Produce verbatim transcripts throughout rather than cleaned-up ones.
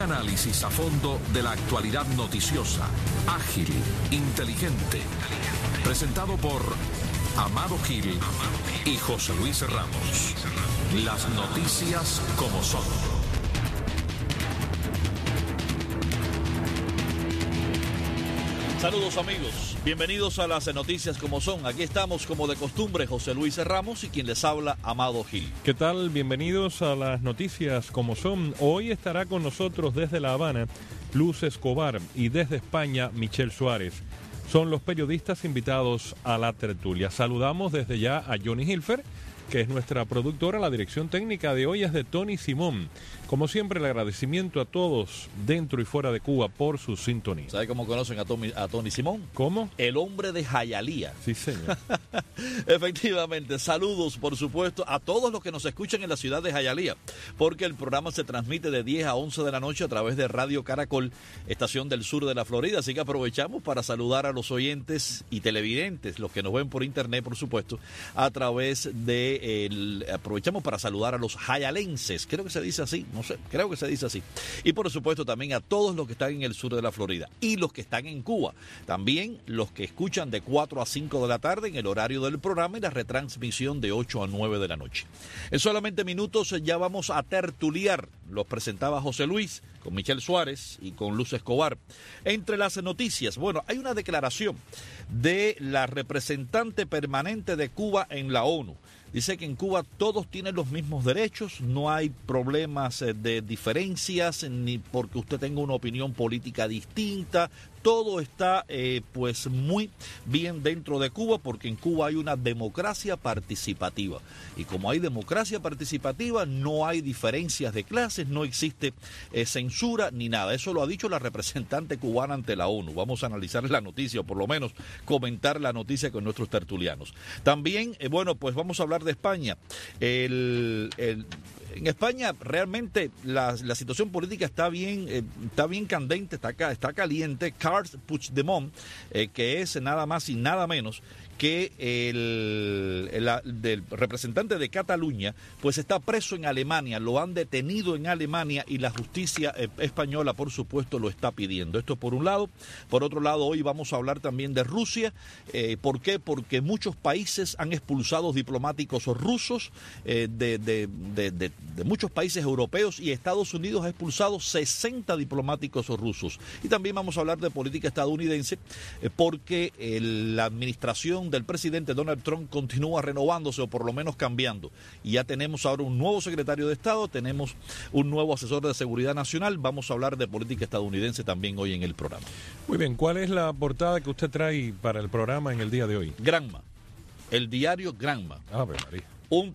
Análisis a fondo de la actualidad noticiosa, ágil, inteligente. Presentado por Amado Gil y José Luis Ramos. Las noticias como son. Saludos amigos, bienvenidos a las noticias como son. Aquí estamos como de costumbre, José Luis Ramos y quien les habla, Amado Gil. ¿Qué tal? Bienvenidos a las noticias como son. Hoy estará con nosotros desde La Habana Luz Escobar y desde España Michelle Suárez. Son los periodistas invitados a la tertulia. Saludamos desde ya a Johnny Hilfer, que es nuestra productora. La dirección técnica de hoy es de Tony Simón. Como siempre, el agradecimiento a todos dentro y fuera de Cuba por su sintonía. ¿Sabe cómo conocen a Tony, a Tony Simón? ¿Cómo? El hombre de Hialeah. Sí, señor. Efectivamente, saludos, por supuesto, a todos los que nos escuchan en la ciudad de Hialeah, porque el programa se transmite de diez a once de la noche a través de Radio Caracol, estación del sur de la Florida, así que aprovechamos para saludar a los oyentes y televidentes, los que nos ven por internet, por supuesto, a través de, el, aprovechamos para saludar a los hialenses, creo que se dice así, no sé, creo que se dice así, y por supuesto también a todos los que están en el sur de la Florida y los que están en Cuba, también los que escuchan de cuatro a cinco de la tarde en el horario del programa y la retransmisión de ocho a nueve de la noche. En solamente minutos ya vamos a tertuliar, los presentaba José Luis con Michelle Suárez y con Luz Escobar. Entre las noticias, bueno, hay una declaración de la representante permanente de Cuba en la ONU. Dice que en Cuba todos tienen los mismos derechos, no hay problemas de diferencias, ni porque usted tenga una opinión política distinta. Todo está eh, pues muy bien dentro de Cuba, porque en Cuba hay una democracia participativa. Y como hay democracia participativa, no hay diferencias de clases, no existe eh, censura ni nada. Eso lo ha dicho la representante cubana ante la ONU. Vamos a analizar la noticia, o por lo menos comentar la noticia con nuestros tertulianos. También, eh, bueno, pues vamos a hablar de España. El... el En España realmente la, la situación política está bien, eh, está bien candente, está, está caliente. Carles Puigdemont, eh, que es nada más y nada menos que el, el, el del representante de Cataluña, pues está preso en Alemania, lo han detenido en Alemania y la justicia eh, española, por supuesto, lo está pidiendo. Esto por un lado. Por otro lado, hoy vamos a hablar también de Rusia. Eh, ¿Por qué? Porque muchos países han expulsado diplomáticos rusos eh, de, de, de, de, de muchos países europeos, y Estados Unidos ha expulsado sesenta diplomáticos rusos. Y también vamos a hablar de política estadounidense, eh, porque eh, la administración del presidente Donald Trump continúa renovándose, o por lo menos cambiando, y ya tenemos ahora un nuevo secretario de Estado, tenemos un nuevo asesor de seguridad nacional. Vamos a hablar de política estadounidense también hoy en el programa. Muy bien, ¿cuál es la portada que usted trae para el programa en el día de hoy? Granma, el diario Granma. Ave María. Un,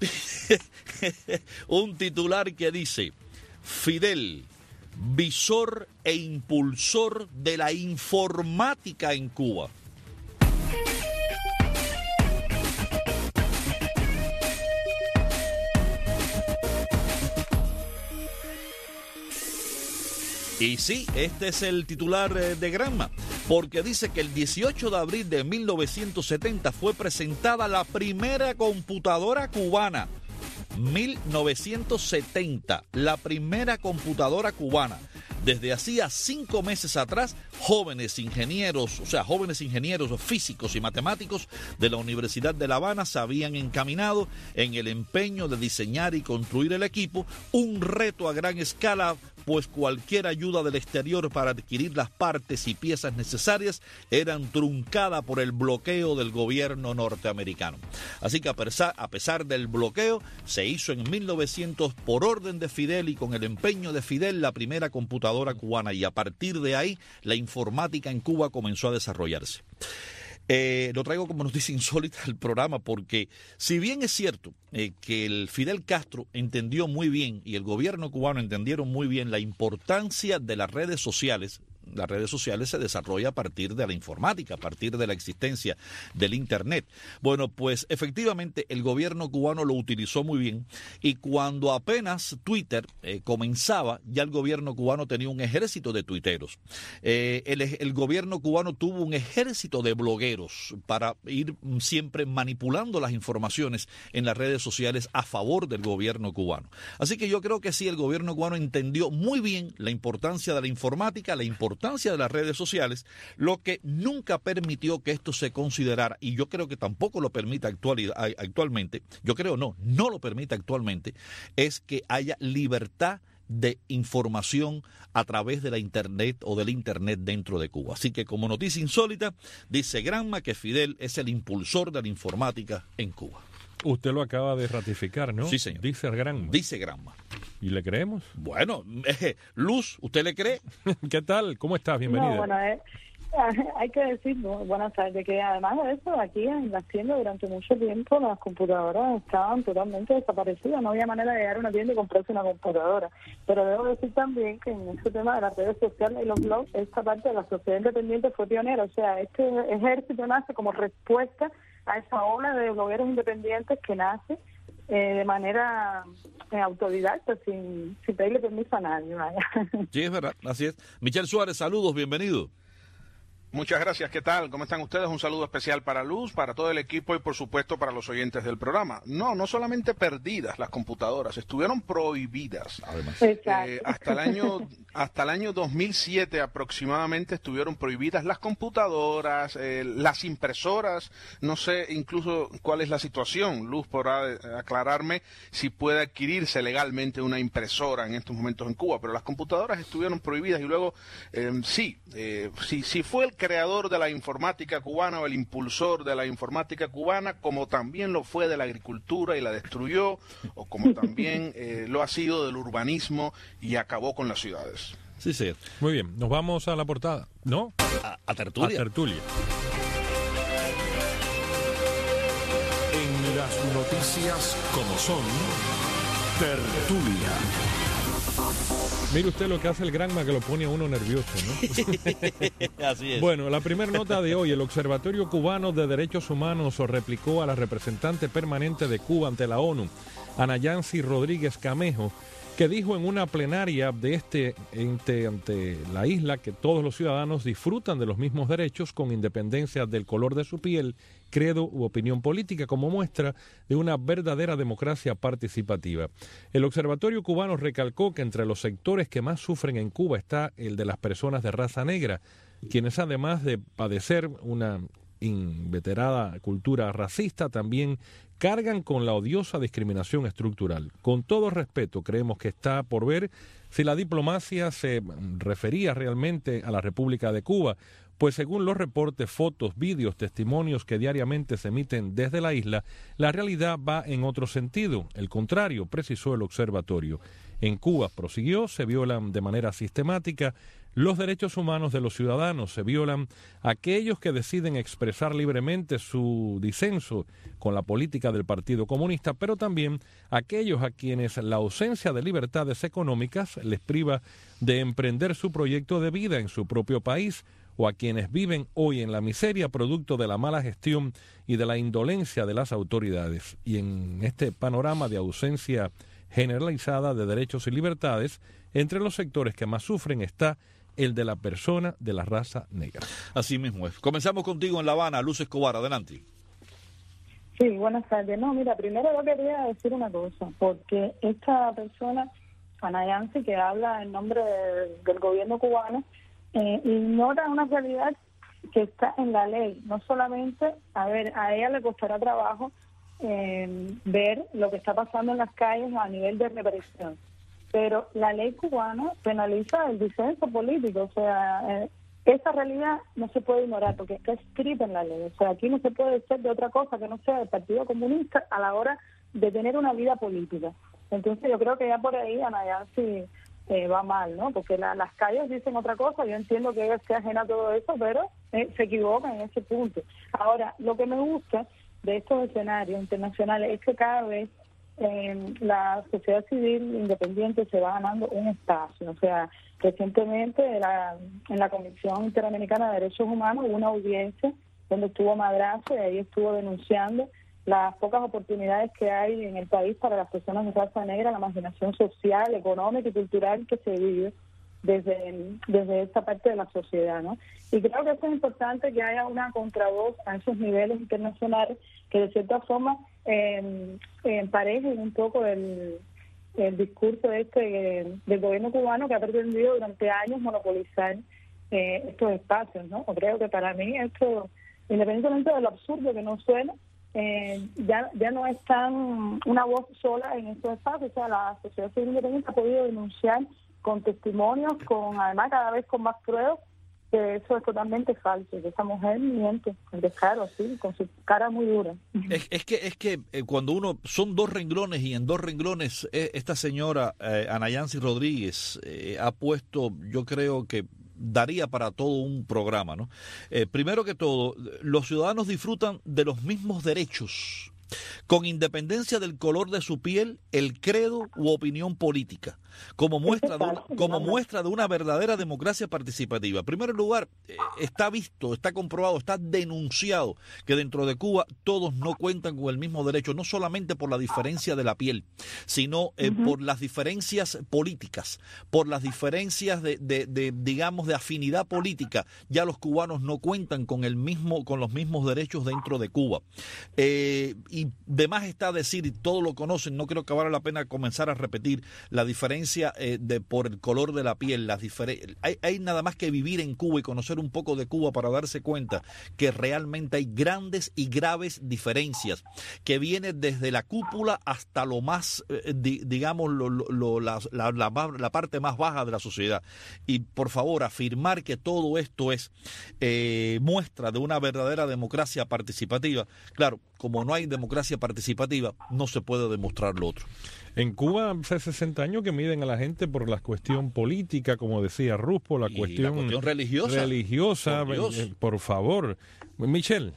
un titular que dice: Fidel, visor e impulsor de la informática en Cuba. Y sí, este es el titular de Granma, porque dice que el dieciocho de abril de mil novecientos setenta fue presentada la primera computadora cubana. mil novecientos setenta, la primera computadora cubana. Desde hacía cinco meses atrás, jóvenes ingenieros, o sea, jóvenes ingenieros físicos y matemáticos de la Universidad de La Habana se habían encaminado en el empeño de diseñar y construir el equipo, un reto a gran escala, pues cualquier ayuda del exterior para adquirir las partes y piezas necesarias eran truncada por el bloqueo del gobierno norteamericano. Así que a pesar, a pesar del bloqueo, se hizo en mil novecientos, por orden de Fidel y con el empeño de Fidel, la primera computadora cubana, y a partir de ahí la informática en Cuba comenzó a desarrollarse. Eh, lo traigo como noticia insólita al programa, porque si bien es cierto eh, que el Fidel Castro entendió muy bien y el gobierno cubano entendieron muy bien la importancia de las redes sociales, las redes sociales se desarrolla a partir de la informática, a partir de la existencia del Internet. Bueno, pues efectivamente el gobierno cubano lo utilizó muy bien y cuando apenas Twitter eh, comenzaba, ya el gobierno cubano tenía un ejército de tuiteros. Eh, el, el gobierno cubano tuvo un ejército de blogueros para ir siempre manipulando las informaciones en las redes sociales a favor del gobierno cubano. Así que yo creo que sí, el gobierno cubano entendió muy bien la importancia de la informática, la importancia de las redes sociales, lo que nunca permitió que esto se considerara, y yo creo que tampoco lo permite actualidad, actualmente, yo creo no, no lo permite actualmente, es que haya libertad de información a través de la internet o del internet dentro de Cuba. Así que como noticia insólita, dice Granma que Fidel es el impulsor de la informática en Cuba. Usted lo acaba de ratificar, ¿no? Sí, señor. Dice Granma. Dice Granma. ¿Y le creemos? Bueno, eh, Luz, ¿usted le cree? ¿Qué tal? ¿Cómo estás? Bienvenida. No, bueno, eh, hay que decir, buenas tardes, que además de eso, aquí en la tienda durante mucho tiempo las computadoras estaban totalmente desaparecidas, no había manera de llegar a una tienda y comprarse una computadora. Pero debo decir también que en este tema de las redes sociales y los blogs, esta parte de la sociedad independiente fue pionera, o sea, este ejército nace como respuesta a esa ola de blogueros independientes que nace eh, de manera eh, autodidacta, sin, sin pedirle permiso a nadie. Vaya. Sí, es verdad, así es. Michel Suárez, saludos, bienvenido. Muchas gracias, ¿qué tal? ¿Cómo están ustedes? Un saludo especial para Luz, para todo el equipo y por supuesto para los oyentes del programa. No, no solamente perdidas las computadoras, estuvieron prohibidas. Además. Eh, hasta el año hasta el año dos mil siete aproximadamente estuvieron prohibidas las computadoras, eh, las impresoras, no sé incluso cuál es la situación. Luz podrá aclararme si puede adquirirse legalmente una impresora en estos momentos en Cuba, pero las computadoras estuvieron prohibidas y luego eh, sí, eh, sí, sí fue el creador de la informática cubana o el impulsor de la informática cubana, como también lo fue de la agricultura y la destruyó, o como también eh, lo ha sido del urbanismo y acabó con las ciudades. Sí, sí. Muy bien, nos vamos a la portada, ¿no? A, a tertulia. A tertulia. En las noticias como son, tertulia. Mire usted lo que hace el Granma, que lo pone a uno nervioso, ¿no? Así es. Bueno, la primera nota de hoy, el Observatorio Cubano de Derechos Humanos replicó a la representante permanente de Cuba ante la ONU, Ana Yancy Rodríguez Camejo, que dijo en una plenaria de este ente ante la isla que todos los ciudadanos disfrutan de los mismos derechos con independencia del color de su piel, credo u opinión política, como muestra de una verdadera democracia participativa. El Observatorio Cubano recalcó que entre los sectores que más sufren en Cuba está el de las personas de raza negra, quienes además de padecer una inveterada cultura racista, también cargan con la odiosa discriminación estructural. Con todo respeto, creemos que está por ver si la diplomacia se refería realmente a la República de Cuba, pues según los reportes, fotos, vídeos, testimonios que diariamente se emiten desde la isla, la realidad va en otro sentido. El contrario, precisó el observatorio. En Cuba, prosiguió, se violan de manera sistemática los derechos humanos de los ciudadanos, se violan aquellos que deciden expresar libremente su disenso con la política del Partido Comunista, pero también aquellos a quienes la ausencia de libertades económicas les priva de emprender su proyecto de vida en su propio país, o a quienes viven hoy en la miseria producto de la mala gestión y de la indolencia de las autoridades. Y en este panorama de ausencia generalizada de derechos y libertades, entre los sectores que más sufren está el de la persona de la raza negra. Así mismo es. Comenzamos contigo en La Habana, Luz Escobar, adelante. Sí, buenas tardes. No, mira, primero yo quería decir una cosa, porque esta persona, Ana Yancy, que habla en nombre de, del gobierno cubano, eh, ignora una realidad que está en la ley. No solamente, a ver, a ella le costará trabajo eh, ver lo que está pasando en las calles a nivel de represión, pero la ley cubana penaliza el disenso político, o sea, eh, esa realidad no se puede ignorar porque está escrita en la ley. O sea, aquí no se puede ser de otra cosa que no sea del Partido Comunista a la hora de tener una vida política. Entonces yo creo que ya por ahí Ana Yancy eh, va mal, ¿no? Porque la, las calles dicen otra cosa, yo entiendo que ella esté ajena a todo eso, pero eh, se equivoca en ese punto. Ahora, lo que me gusta de estos escenarios internacionales es que cada vez eh, la sociedad civil independiente se va ganando un espacio. O sea, recientemente la, en la Comisión Interamericana de Derechos Humanos hubo una audiencia donde estuvo Madrazo y ahí estuvo denunciando las pocas oportunidades que hay en el país para las personas de raza negra, la marginación social, económica y cultural que se vive desde, desde esta parte de la sociedad, ¿no? Y creo que eso es importante, que haya una contravoz a esos niveles internacionales que de cierta forma eh, emparejen un poco el, el discurso este eh, del gobierno cubano, que ha pretendido durante años monopolizar eh, estos espacios, ¿no? Creo que para mí esto, independientemente de lo absurdo que no suena, Eh, ya ya no es tan una voz sola en estos espacios. O sea, la sociedad civil independiente ha podido denunciar con testimonios, con además cada vez con más pruebas, que eso es totalmente falso, que esa mujer miente, con descaro, así, con su cara muy dura. Es, es que es que eh, cuando uno, son dos renglones, y en dos renglones eh, esta señora eh, Ana Yancy Rodríguez eh, ha puesto, yo creo que daría para todo un programa, ¿no? Eh, primero que todo, los ciudadanos disfrutan de los mismos derechos, con independencia del color de su piel, el credo u opinión política, como muestra de una, como muestra de una verdadera democracia participativa. En primer lugar, eh, está visto, está comprobado, está denunciado que dentro de Cuba todos no cuentan con el mismo derecho, no solamente por la diferencia de la piel, sino eh, uh-huh. por las diferencias políticas, por las diferencias de, de, de, digamos, de afinidad política. Ya los cubanos no cuentan con el mismo, con los mismos derechos dentro de Cuba. Eh, y de más está decir, y todos lo conocen, no creo que valga la pena comenzar a repetir la diferencia eh, de por el color de la piel. Las diferen- hay, hay nada más que vivir en Cuba y conocer un poco de Cuba para darse cuenta que realmente hay grandes y graves diferencias que vienen desde la cúpula hasta lo más, eh, di, digamos, lo, lo, lo, la, la, la, la parte más baja de la sociedad. Y por favor, afirmar que todo esto es eh, muestra de una verdadera democracia participativa, claro, como no hay democracia participativa, no se puede demostrar lo otro. En Cuba hace sesenta años que miden a la gente por la cuestión política, como decía Ruspo, la, cuestión, la cuestión religiosa. religiosa por, eh, por favor. Michelle.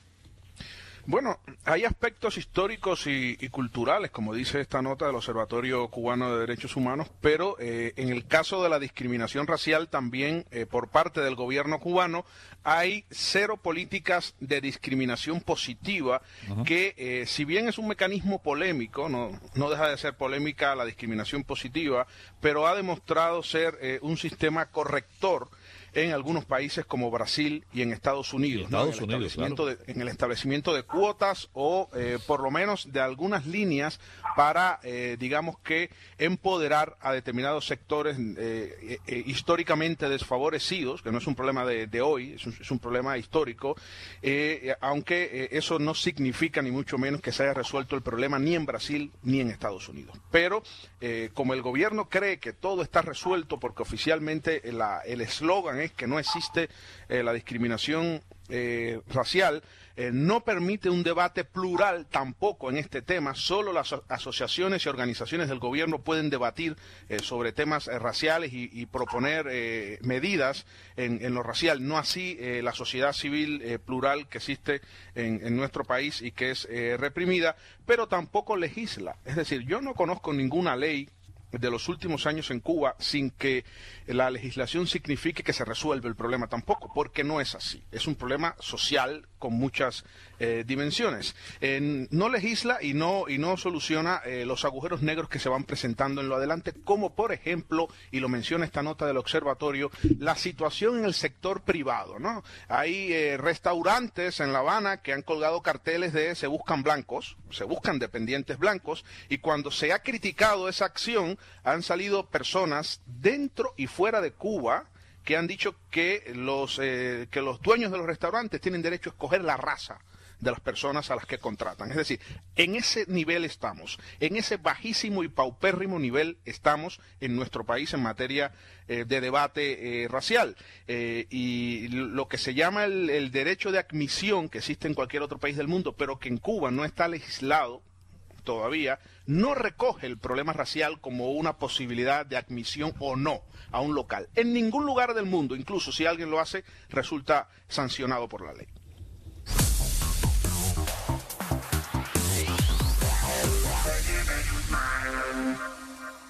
Bueno, hay aspectos históricos y, y culturales, como dice esta nota del Observatorio Cubano de Derechos Humanos, pero eh, en el caso de la discriminación racial también eh, por parte del gobierno cubano hay cero políticas de discriminación positiva. Uh-huh. que eh, si bien es un mecanismo polémico, no, no deja de ser polémica la discriminación positiva, pero ha demostrado ser eh, un sistema corrector en algunos países como Brasil y en Estados Unidos, Estados ¿no? en, el Unidos claro. de, en el establecimiento de cuotas o eh, por lo menos de algunas líneas para, eh, digamos que, empoderar a determinados sectores eh, eh, históricamente desfavorecidos, que no es un problema de, de hoy, es un, es un problema histórico, eh, aunque eh, eso no significa ni mucho menos que se haya resuelto el problema ni en Brasil ni en Estados Unidos. Pero eh, como el gobierno cree que todo está resuelto porque oficialmente la, el eslogan es que no existe eh, la discriminación eh, racial, eh, no permite un debate plural tampoco en este tema. Solo las asociaciones y organizaciones del gobierno pueden debatir eh, sobre temas eh, raciales y, y proponer eh, medidas en, en lo racial, no así eh, la sociedad civil eh, plural que existe en, en nuestro país y que es eh, reprimida, pero tampoco legisla. Es decir, yo no conozco ninguna ley de los últimos años en Cuba sin que la legislación signifique que se resuelve el problema tampoco, porque no es así. Es un problema social con muchas eh, dimensiones. Eh, no legisla y no y no soluciona eh, los agujeros negros que se van presentando en lo adelante, como por ejemplo, y lo menciona esta nota del observatorio, la situación en el sector privado, ¿no? Hay eh, restaurantes en La Habana que han colgado carteles de se buscan blancos, se buscan dependientes blancos, y cuando se ha criticado esa acción, han salido personas dentro y fuera de Cuba que han dicho que los eh, que los dueños de los restaurantes tienen derecho a escoger la raza de las personas a las que contratan. Es decir, en ese nivel estamos, en ese bajísimo y paupérrimo nivel estamos en nuestro país en materia eh, de debate eh, racial. Eh, y lo que se llama el, el derecho de admisión, que existe en cualquier otro país del mundo, pero que en Cuba no está legislado todavía, no recoge el problema racial como una posibilidad de admisión o no a un local. En ningún lugar del mundo, incluso si alguien lo hace, resulta sancionado por la ley.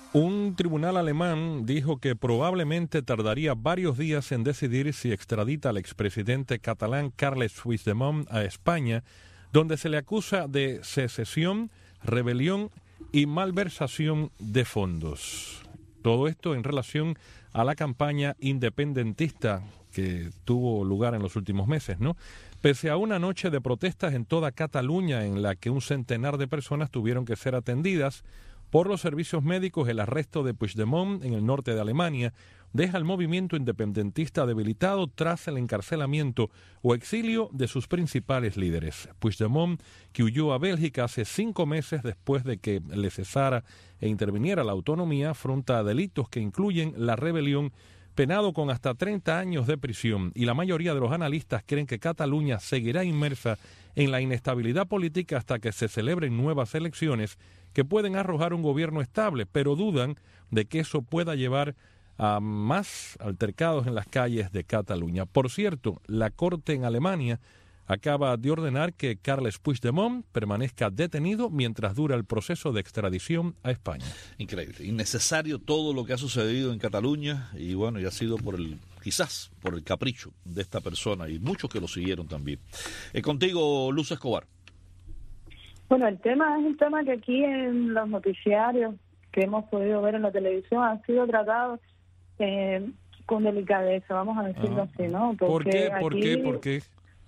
Un tribunal alemán dijo que probablemente tardaría varios días en decidir si extradita al expresidente catalán Carles Puigdemont a España, donde se le acusa de secesión, rebelión y malversación de fondos. Todo esto en relación a la campaña independentista que tuvo lugar en los últimos meses, ¿no? Pese a una noche de protestas en toda Cataluña en la que un centenar de personas tuvieron que ser atendidas por los servicios médicos, el arresto de Puigdemont en el norte de Alemania deja al movimiento independentista debilitado tras el encarcelamiento o exilio de sus principales líderes. Puigdemont, que huyó a Bélgica hace cinco meses después de que le cesara e interviniera la autonomía, afronta delitos que incluyen la rebelión, penado con hasta treinta años de prisión, y la mayoría de los analistas creen que Cataluña seguirá inmersa en la inestabilidad política hasta que se celebren nuevas elecciones que pueden arrojar un gobierno estable, pero dudan de que eso pueda llevar a más altercados en las calles de Cataluña. Por cierto, la Corte en Alemania acaba de ordenar que Carles Puigdemont permanezca detenido mientras dura el proceso de extradición a España. Increíble, innecesario todo lo que ha sucedido en Cataluña y bueno, y ha sido por el, quizás por el capricho de esta persona y muchos que lo siguieron también. Eh, contigo, Luz Escobar. Bueno, el tema es un tema que aquí en los noticiarios que hemos podido ver en la televisión han sido tratados eh, con delicadeza, vamos a decirlo ah, así, ¿no? Porque ¿Por qué? ¿Por aquí... qué? ¿Por qué?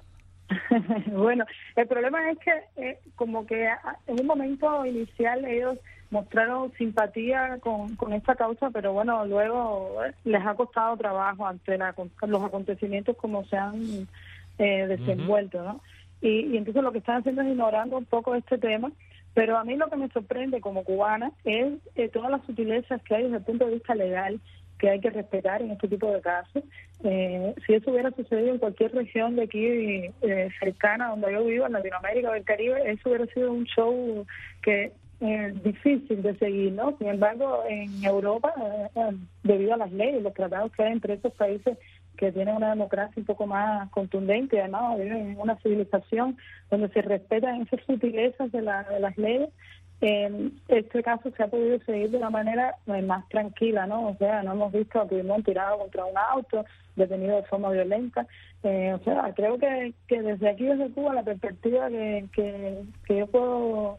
Bueno, el problema es que eh, como que en un momento inicial ellos mostraron simpatía con, con esta causa, pero bueno, luego eh, les ha costado trabajo ante la, los acontecimientos como se han eh, desenvuelto, uh-huh. ¿no? Y, y entonces lo que están haciendo es ignorando un poco este tema, pero a mí lo que me sorprende como cubana es eh, todas las sutilezas que hay desde el punto de vista legal que hay que respetar en este tipo de casos. Eh, si eso hubiera sucedido en cualquier región de aquí eh, cercana donde yo vivo, en Latinoamérica o el Caribe, eso hubiera sido un show que eh, difícil de seguir, ¿no? Sin embargo, en Europa, eh, debido a las leyes, los tratados que hay entre estos países que tienen una democracia un poco más contundente, además viven en una civilización donde se respetan esas sutilezas de, la, de las leyes, en este caso se ha podido seguir de una manera más tranquila, ¿no? O sea, no hemos visto a Puigdemont tirado contra un auto, detenido de forma violenta. Eh, o sea, creo que, que desde aquí, desde Cuba, la perspectiva que, que, que yo puedo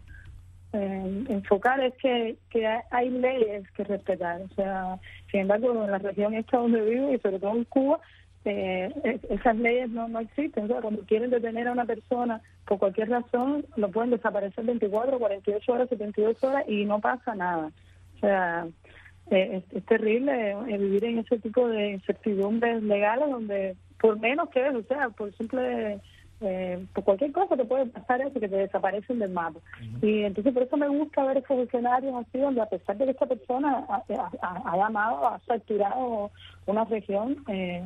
eh, enfocar es que, que hay leyes que respetar. O sea, sin embargo, en la región esta donde vivo y sobre todo en Cuba, Eh, esas leyes no, no existen. O sea, cuando quieren detener a una persona por cualquier razón, lo pueden desaparecer veinticuatro, cuarenta y ocho horas, setenta y dos horas y no pasa nada. O sea, eh, es, es terrible eh, vivir en ese tipo de incertidumbres legales donde por menos que es, o sea, por simple, eh, por cualquier cosa te puede pasar eso, que te desaparecen del mapa. Uh-huh. Y entonces por eso me gusta ver esos escenarios así donde a pesar de que esta persona ha, ha, ha llamado, ha fracturado una región, eh,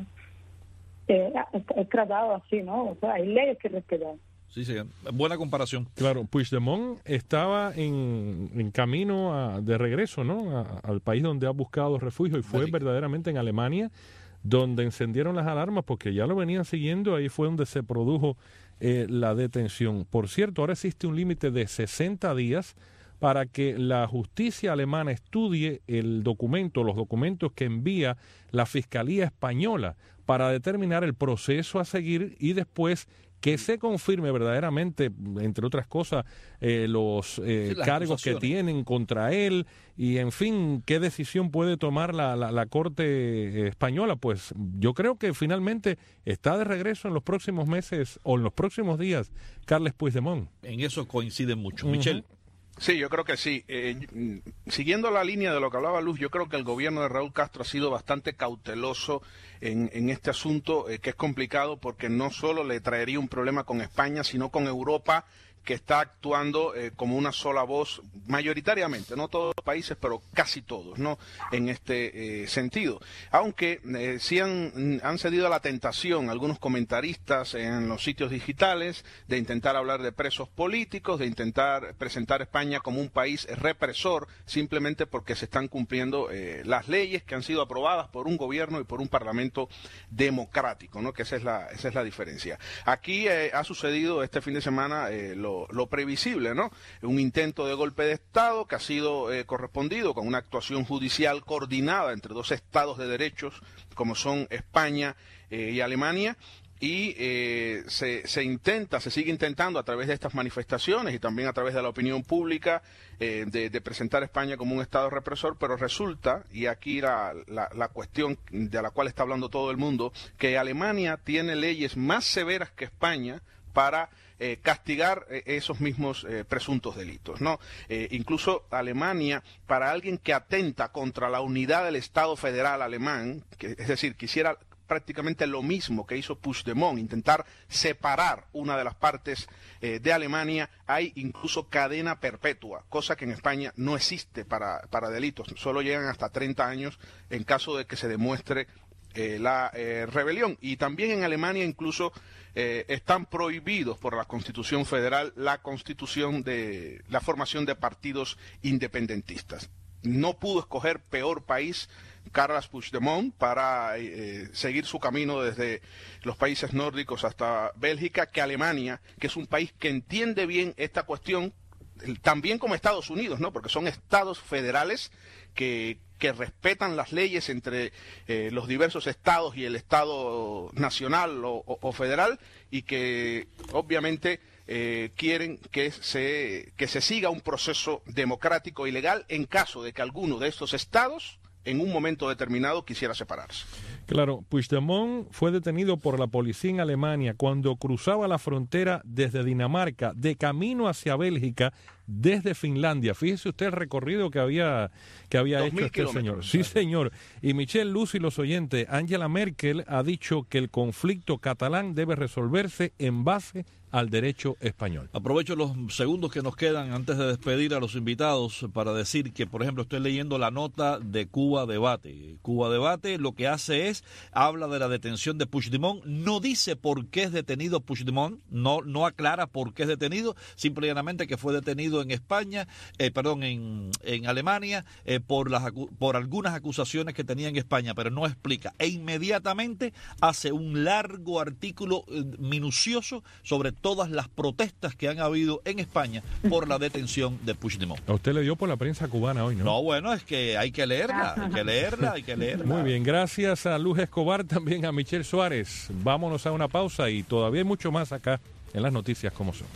Eh, es, es tratado así, ¿no? O sea, hay leyes que respetar. Sí, sí, buena comparación. Claro, Puigdemont estaba en, en camino a, de regreso, ¿no? A, al país donde ha buscado refugio y fue México. Verdaderamente en Alemania donde encendieron las alarmas porque ya lo venían siguiendo, ahí fue donde se produjo eh, la detención. Por cierto, ahora existe un límite de sesenta días para que la justicia alemana estudie el documento, los documentos que envía la Fiscalía Española para determinar el proceso a seguir y después que se confirme verdaderamente, entre otras cosas, eh, los eh, sí, cargos que tienen contra él y, en fin, qué decisión puede tomar la, la, la Corte Española. Pues yo creo que finalmente está de regreso en los próximos meses o en los próximos días Carles Puigdemont. En eso coinciden mucho. Uh-huh. Michelle. Sí, yo creo que sí. Eh, siguiendo la línea de lo que hablaba Luz, yo creo que el gobierno de Raúl Castro ha sido bastante cauteloso en, en este asunto, eh, que es complicado porque no solo le traería un problema con España, sino con Europa, que está actuando eh, como una sola voz, mayoritariamente, no todos los países, pero casi todos, ¿no? En este eh, sentido. Aunque eh, sí han, han cedido a la tentación algunos comentaristas en los sitios digitales de intentar hablar de presos políticos, de intentar presentar a España como un país represor, simplemente porque se están cumpliendo eh, las leyes que han sido aprobadas por un gobierno y por un parlamento democrático, ¿no? Que esa es la, esa es la diferencia. Aquí eh, ha sucedido este fin de semana eh, lo lo, lo previsible, ¿no? Un intento de golpe de Estado que ha sido eh, correspondido con una actuación judicial coordinada entre dos estados de derechos, como son España eh, y Alemania, y eh, se, se intenta, se sigue intentando a través de estas manifestaciones y también a través de la opinión pública eh, de, de presentar a España como un Estado represor, pero resulta, y aquí la, la, la cuestión de la cual está hablando todo el mundo, que Alemania tiene leyes más severas que España para eh, castigar eh, esos mismos eh, presuntos delitos, ¿no? Eh, incluso Alemania, para alguien que atenta contra la unidad del Estado federal alemán, que, es decir, quisiera prácticamente lo mismo que hizo Puigdemont, intentar separar una de las partes eh, de Alemania, hay incluso cadena perpetua, cosa que en España no existe para, para delitos, solo llegan hasta treinta años en caso de que se demuestre eh, la eh, rebelión. Y también en Alemania incluso eh, están prohibidos por la Constitución Federal la constitución de la formación de partidos independentistas. No pudo escoger peor país Carles Puigdemont para eh, seguir su camino desde los países nórdicos hasta Bélgica que Alemania, que es un país que entiende bien esta cuestión, también como Estados Unidos, ¿no? Porque son estados federales que, que respetan las leyes entre eh, los diversos estados y el Estado nacional o, o, o federal, y que obviamente eh, quieren que se, que se siga un proceso democrático y legal en caso de que alguno de estos estados en un momento determinado quisiera separarse. Claro, Puigdemont fue detenido por la policía en Alemania cuando cruzaba la frontera desde Dinamarca, de camino hacia Bélgica, desde Finlandia. Fíjese usted el recorrido que había, que había hecho este señor. Sí, señor. Y Michelle, Luz y los oyentes, Angela Merkel ha dicho que el conflicto catalán debe resolverse en base al derecho español. Aprovecho los segundos que nos quedan antes de despedir a los invitados para decir que, por ejemplo, estoy leyendo la nota de Cuba Debate. Cuba Debate lo que hace es, habla de la detención de Puigdemont, no dice por qué es detenido Puigdemont, no, no aclara por qué es detenido, simplemente que fue detenido en España, eh, perdón, en, en Alemania, eh, por, las, por algunas acusaciones que tenía en España, pero no explica. E inmediatamente hace un largo artículo eh, minucioso sobre todas las protestas que han habido en España por la detención de Puigdemont. A usted le dio por la prensa cubana hoy, ¿no? No, bueno, es que hay que leerla, hay que leerla, hay que leerla. Muy bien, gracias a Luz Escobar, también a Michelle Suárez. Vámonos a una pausa y todavía hay mucho más acá en las noticias como son.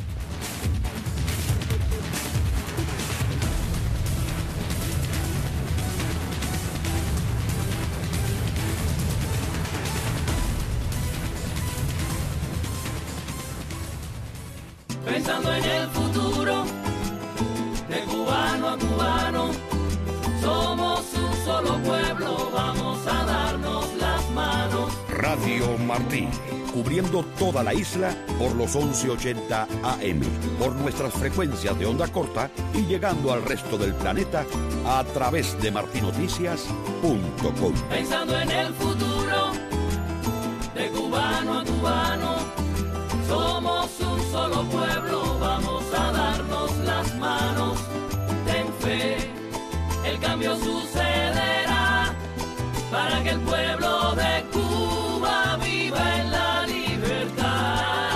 Pensando en el futuro, de cubano a cubano, somos un solo pueblo, vamos a darnos las manos. Radio Martí, cubriendo toda la isla por los once ochenta A M, por nuestras frecuencias de onda corta y llegando al resto del planeta a través de martinoticias punto com. Pensando en el futuro, de cubano a cubano, somos un solo pueblo, vamos a darnos las manos. Ten fe, el cambio sucederá para que el pueblo de Cuba viva en la libertad.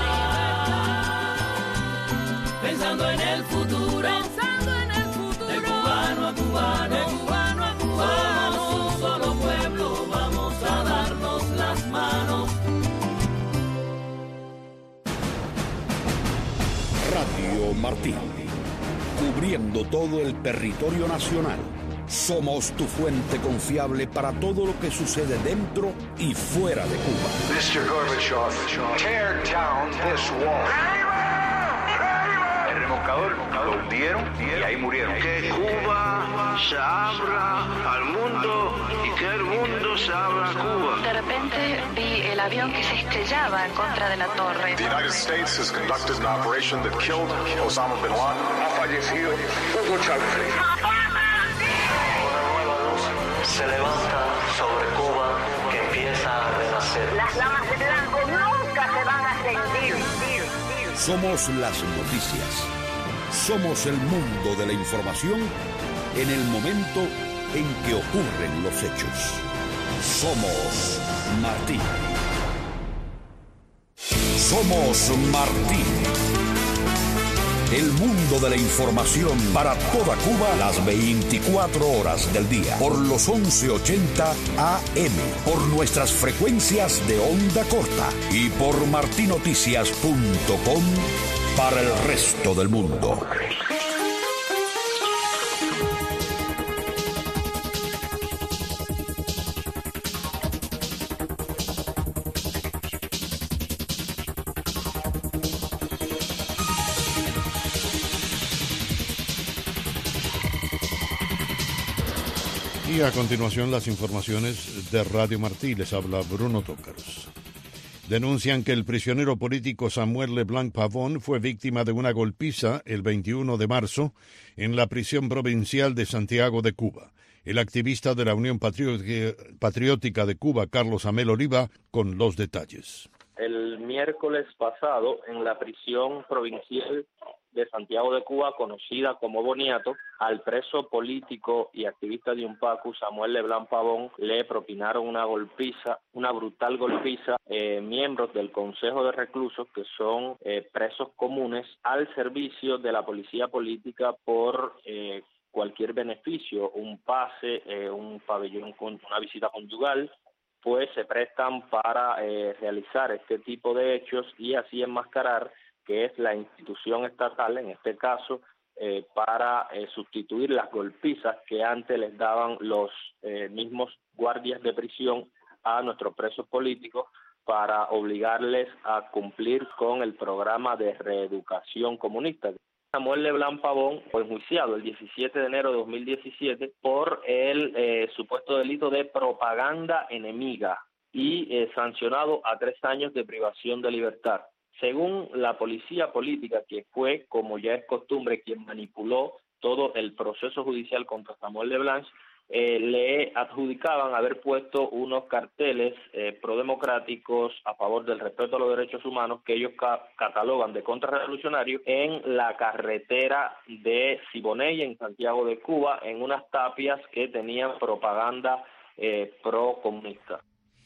Pensando en el futuro, pensando en el futuro, de cubano a cubano, de cubano a cubano, somos un solo pueblo, vamos a darnos las manos. Radio Martí, cubriendo todo el territorio nacional. Somos tu fuente confiable para todo lo que sucede dentro y fuera de Cuba. mister Gorbachev, tear down this wall. El remolcador lo hundieron y ahí murieron. Que Cuba se abra al mundo y que el mundo se abra a Cuba. De repente vi el avión que se estrellaba en contra de la torre. The United States has conducted an operation that killed Osama bin Laden. Ha fallecido Hugo Chávez. Una nueva luz se levanta sobre Cuba que empieza a renacer. Las damas de blanco nunca se van a rendir. Somos las noticias. Somos el mundo de la información en el momento en que ocurren los hechos. Somos Martí. Somos Martí. El mundo de la información para toda Cuba las veinticuatro horas del día. Por los once ochenta A M. Por nuestras frecuencias de onda corta. Y por marti noticias punto com para el resto del mundo. Y a continuación las informaciones de Radio Martí. Les habla Bruno Tócaros. Denuncian que el prisionero político Samuel Leblanc Pavón fue víctima de una golpiza el veintiuno de marzo en la prisión provincial de Santiago de Cuba. El activista de la Unión Patriótica de Cuba, Carlos Amel Oliva, con los detalles. El miércoles pasado, en la prisión provincial de Santiago de Cuba, conocida como Boniato, al preso político y activista de UNPACU, Samuel Leblanc Pavón, le propinaron una golpiza, una brutal golpiza, eh, miembros del Consejo de Reclusos, que son eh, presos comunes, al servicio de la policía política por eh, cualquier beneficio, un pase, eh, un pabellón con una visita conyugal, pues se prestan para eh, realizar este tipo de hechos y así enmascarar que es la institución estatal, en este caso, eh, para eh, sustituir las golpizas que antes les daban los eh, mismos guardias de prisión a nuestros presos políticos para obligarles a cumplir con el programa de reeducación comunista. Samuel Leblanc Pavón fue enjuiciado el diecisiete de enero de dos mil diecisiete por el eh, supuesto delito de propaganda enemiga y eh, sancionado a tres años de privación de libertad. Según la policía política, que fue, como ya es costumbre, quien manipuló todo el proceso judicial contra Samuel Leblanc, eh, le adjudicaban haber puesto unos carteles eh, prodemocráticos a favor del respeto a los derechos humanos que ellos ca- catalogan de contrarrevolucionarios en la carretera de Siboney, en Santiago de Cuba, en unas tapias que tenían propaganda eh, pro-comunista.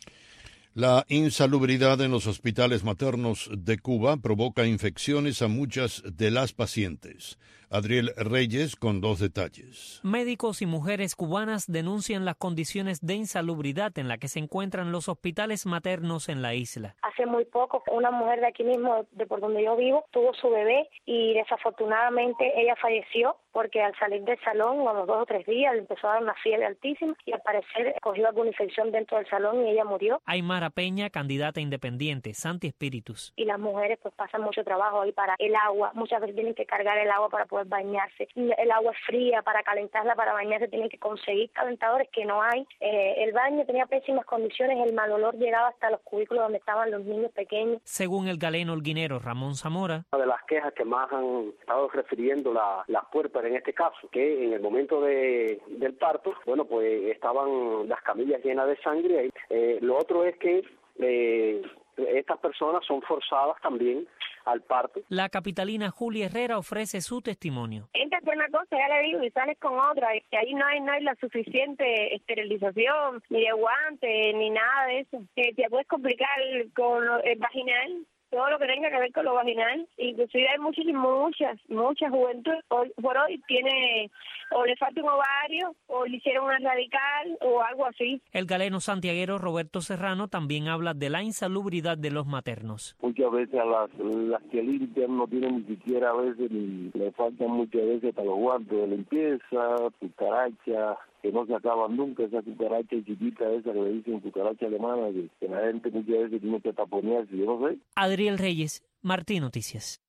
La insalubridad en los hospitales maternos de Cuba provoca infecciones a muchas de las pacientes. Adriel Reyes con dos detalles. Médicos y mujeres cubanas denuncian las condiciones de insalubridad en las que se encuentran los hospitales maternos en la isla. Hace muy poco, una mujer de aquí mismo, de por donde yo vivo, tuvo su bebé y desafortunadamente ella falleció porque al salir del salón, a los dos o tres días, le empezó a dar una fiebre altísima y al parecer cogió alguna infección dentro del salón y ella murió. Aymara Peña, candidata independiente, Santi Espíritus. Y las mujeres pues pasan mucho trabajo ahí para el agua, muchas veces tienen que cargar el agua para poder bañarse, el agua es fría, para calentarla, para bañarse tienen que conseguir calentadores que no hay, eh, el baño tenía pésimas condiciones, el mal olor llegaba hasta los cubículos donde estaban los niños pequeños. Según el galeno holguinero Ramón Zamora, una de las quejas que más han estado refiriendo la, las puérperas en este caso, que en el momento de, del parto, bueno, pues estaban las camillas llenas de sangre. Eh, lo otro es que eh, estas personas son forzadas también al parto. La capitalina Julia Herrera ofrece su testimonio. Entras por una cosa, ya le digo, y sales con otra, y ahí no hay, no hay la suficiente esterilización, ni de guantes, ni nada de eso. Eh, te puedes complicar con el vaginal, todo lo que tenga que ver con lo vaginal, inclusive hay muchísimas, muchas, mucha juventud hoy por hoy tiene, o le falta un ovario, o le hicieron una radical, o algo así. El galeno santiaguero Roberto Serrano también habla de la insalubridad de los maternos. Muchas veces a las, las que limpian no tienen ni siquiera, a veces ni, le faltan muchas veces para los guantes de limpieza, cucaracha, que no se acaban nunca, esa cucaracha chiquita esa que le dicen cucaracha alemana, que, que la gente muchas veces tiene que taponearse, yo no sé. Adriel Reyes, Martí Noticias.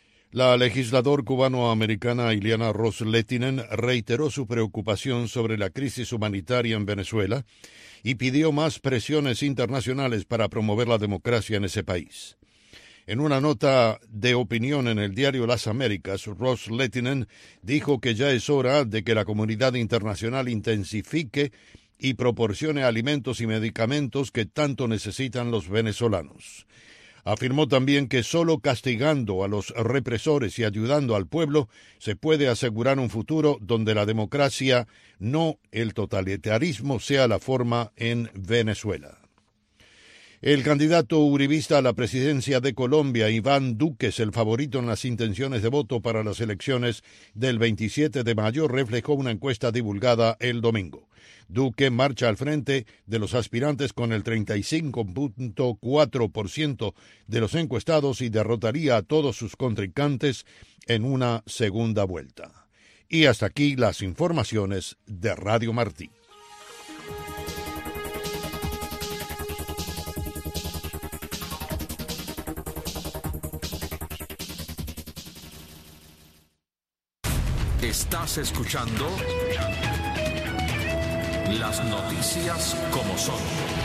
La legislador cubano-americana Ileana Ros-Lehtinen reiteró su preocupación sobre la crisis humanitaria en Venezuela y pidió más presiones internacionales para promover la democracia en ese país. En una nota de opinión en el diario Las Américas, Ros-Lehtinen dijo que ya es hora de que la comunidad internacional intensifique y proporcione alimentos y medicamentos que tanto necesitan los venezolanos. Afirmó también que solo castigando a los represores y ayudando al pueblo se puede asegurar un futuro donde la democracia, no el totalitarismo, sea la forma en Venezuela. El candidato uribista a la presidencia de Colombia, Iván Duque, es el favorito en las intenciones de voto para las elecciones del veintisiete de mayo, reflejó una encuesta divulgada el domingo. Duque marcha al frente de los aspirantes con el treinta y cinco punto cuatro por ciento de los encuestados y derrotaría a todos sus contrincantes en una segunda vuelta. Y hasta aquí las informaciones de Radio Martí. Estás escuchando las noticias como son.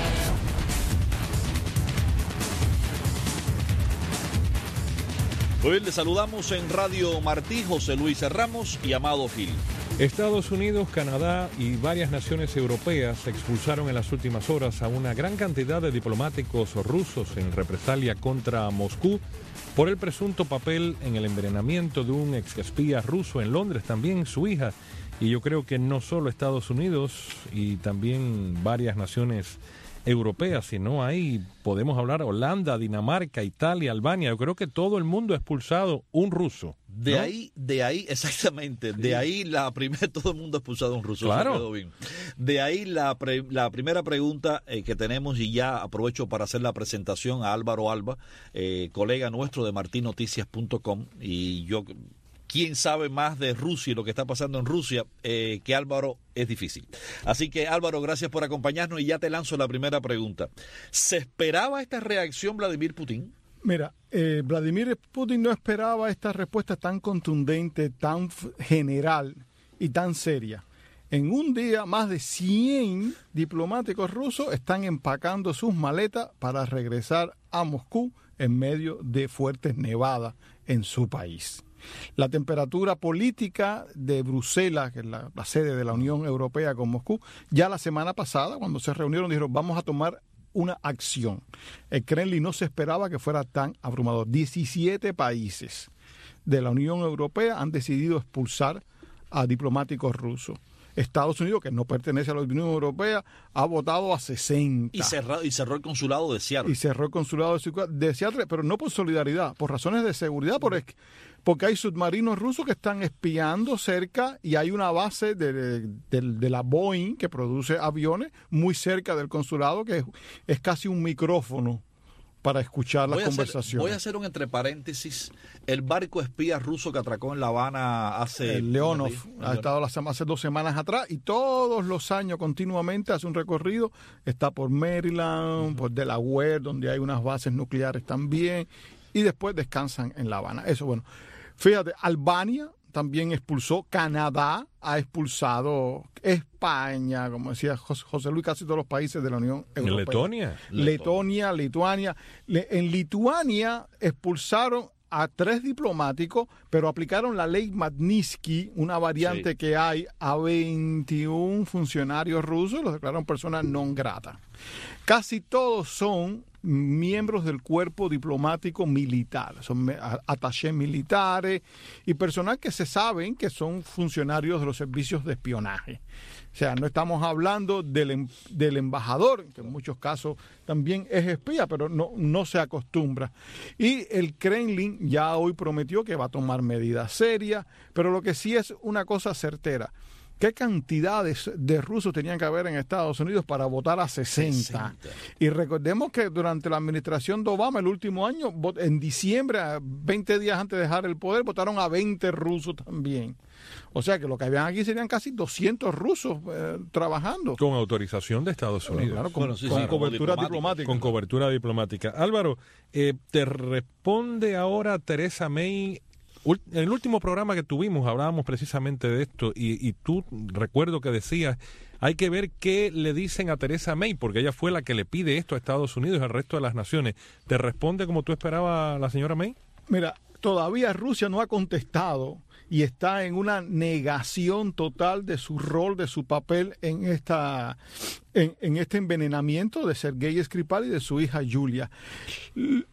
Hoy le saludamos en Radio Martí, José Luis Ramos y Amado Gil. Estados Unidos, Canadá y varias naciones europeas expulsaron en las últimas horas a una gran cantidad de diplomáticos rusos en represalia contra Moscú por el presunto papel en el envenenamiento de un exespía ruso en Londres, también su hija. Y yo creo que no solo Estados Unidos y también varias naciones europeas, sino ahí podemos hablar Holanda, Dinamarca, Italia, Albania. Yo creo que todo el mundo ha expulsado un ruso. De ¿no? ahí, de ahí, exactamente, sí. de ahí la primera, todo el mundo ha expulsado un ruso. Claro. Quedó bien. De ahí la, pre, la primera pregunta eh, que tenemos, y ya aprovecho para hacer la presentación a Álvaro Alba, eh, colega nuestro de martin noticias punto com, y yo, quién sabe más de Rusia y lo que está pasando en Rusia, eh, que Álvaro, es difícil. Así que Álvaro, gracias por acompañarnos y ya te lanzo la primera pregunta. ¿Se esperaba esta reacción Vladimir Putin? Mira, eh, Vladimir Putin no esperaba esta respuesta tan contundente, tan general y tan seria. En un día, más de cien diplomáticos rusos están empacando sus maletas para regresar a Moscú en medio de fuertes nevadas en su país. La temperatura política de Bruselas, que es la, la sede de la Unión Europea con Moscú, ya la semana pasada, cuando se reunieron, dijeron, vamos a tomar una acción. El Kremlin no se esperaba que fuera tan abrumador. diecisiete países de la Unión Europea han decidido expulsar a diplomáticos rusos. Estados Unidos, que no pertenece a la Unión Europea, ha votado a sesenta. Y cerró, y cerró el consulado de Seattle. Y cerró el consulado de Seattle, pero no por solidaridad, por razones de seguridad, porque, porque hay submarinos rusos que están espiando cerca y hay una base de, de, de, de la Boeing, que produce aviones, muy cerca del consulado, que es, es casi un micrófono para escuchar las conversaciones. Voy a hacer un entre paréntesis. El barco espía ruso que atracó en La Habana hace... El Leonov ha estado las, hace dos semanas atrás y todos los años continuamente hace un recorrido. Está por Maryland, uh-huh. por Delaware, donde hay unas bases nucleares también, y después descansan en La Habana. Eso, bueno. Fíjate, Albania también expulsó, Canadá ha expulsado, España, como decía José Luis, casi todos los países de la Unión Europea. Letonia. Letonia, Lituania. En Lituania expulsaron a tres diplomáticos, pero aplicaron la ley Magnitsky, una variante sí. que hay, a veintiún funcionarios rusos, los declararon personas non gratas. Casi todos son miembros del cuerpo diplomático militar, son attachés militares y personal que se saben que son funcionarios de los servicios de espionaje. O sea, no estamos hablando del, del embajador, que en muchos casos también es espía, pero no, no se acostumbra. Y el Kremlin ya hoy prometió que va a tomar medidas serias, pero lo que sí es una cosa certera. ¿Qué cantidades de rusos tenían que haber en Estados Unidos para votar a sesenta? sesenta. Y recordemos que durante la administración de Obama, el último año, en diciembre, veinte días antes de dejar el poder, votaron a veinte rusos también. O sea que lo que habían aquí serían casi doscientos rusos eh, trabajando. Con autorización de Estados Unidos. Claro, con, bueno, sí, con sí, cobertura diplomática. diplomática. Con cobertura diplomática. Álvaro, eh, te responde ahora Theresa May. En el último programa que tuvimos hablábamos precisamente de esto y, y tú recuerdo que decías, hay que ver qué le dicen a Theresa May, porque ella fue la que le pide esto a Estados Unidos y al resto de las naciones. ¿Te responde como tú esperabas la señora May? Mira, todavía Rusia no ha contestado y está en una negación total de su rol, de su papel en esta en, en este envenenamiento de Sergei Skripal y de su hija Yulia.